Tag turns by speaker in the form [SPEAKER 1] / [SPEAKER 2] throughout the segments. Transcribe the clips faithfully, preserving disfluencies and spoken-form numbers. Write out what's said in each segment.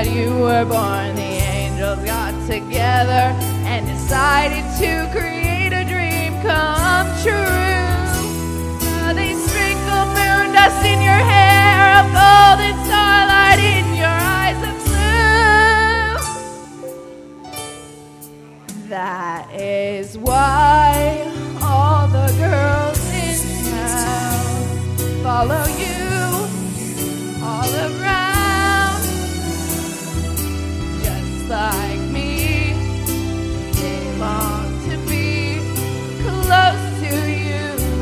[SPEAKER 1] that you were born, the angels got together and decided to create a dream come true. So they sprinkled moon dust in your hair, of golden starlight in your eyes of blue. That is why all the girls in town follow you all around. Just like me, they long to be close to you.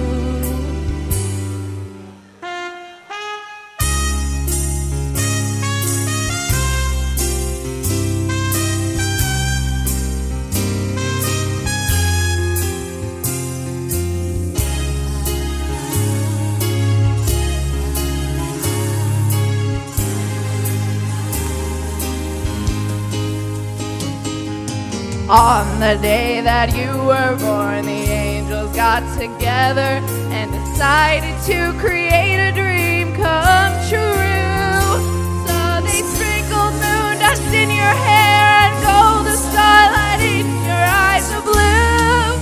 [SPEAKER 1] On the day that you were born, the angels got together and decided to create a dream come true. So they sprinkled moon dust in your hair and golden starlight in your eyes of blue.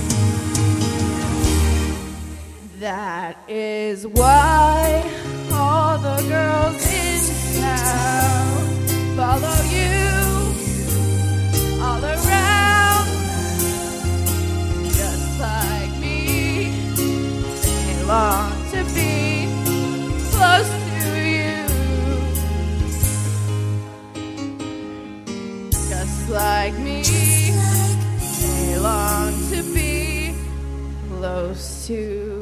[SPEAKER 1] That is why all the girls in town follow you all around. Just like me, they long to be close to you. Just like me, they long to be close to you.